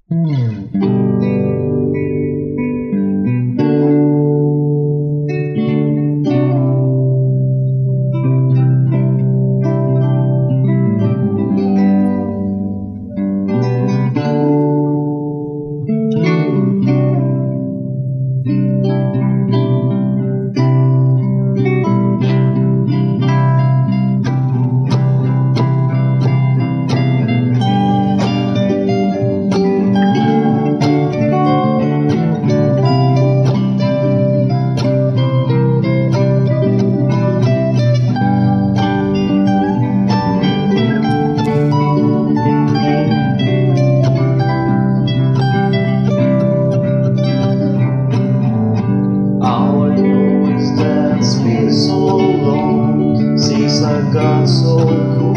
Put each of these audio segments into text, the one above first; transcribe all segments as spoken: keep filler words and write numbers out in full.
I got so cool,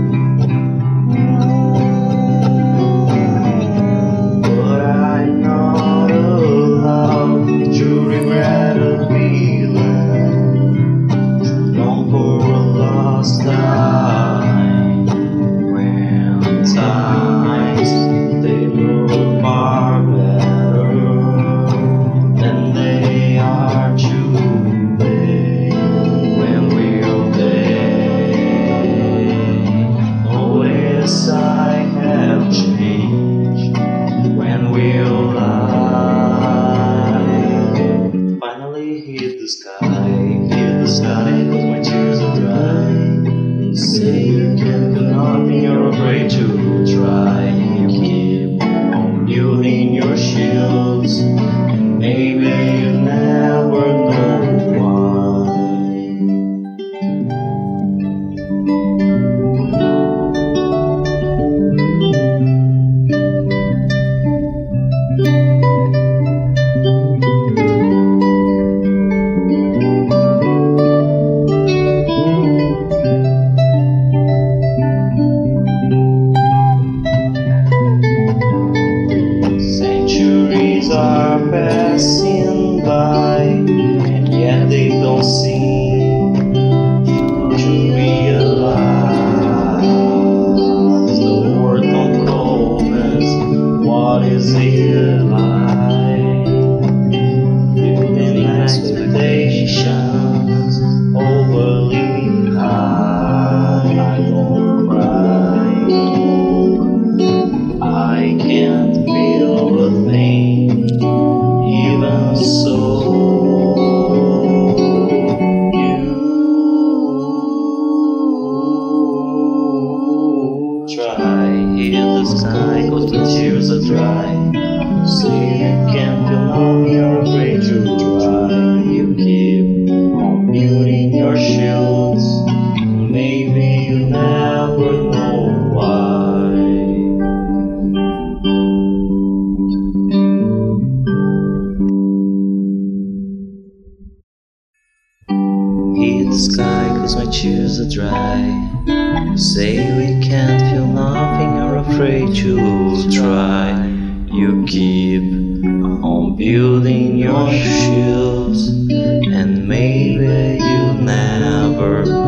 but I'm not allowed to regret a feeling, long for a lost time, when times they look far better than they are today, when we'll I have changed, when will I finally hit the sky, hit the sky, cause my tears are dry. Say you can't do nothing, you're afraid to try. You keep on building your shields, and maybe you never know why. Are passing by, and yet they don't seem to realize the word on coldness. What is it like? Building expectations overly high. I don't cry, I can't feel a thing. Even so, you try, hit the sky, cause the tears are dry. Say you can't feel love, you're afraid to try. You keep on building your shields, maybe you never know why. Hit the sky cause my tears are dry. Say we can't feel nothing, you're afraid to try. You keep on building your shields, and maybe you never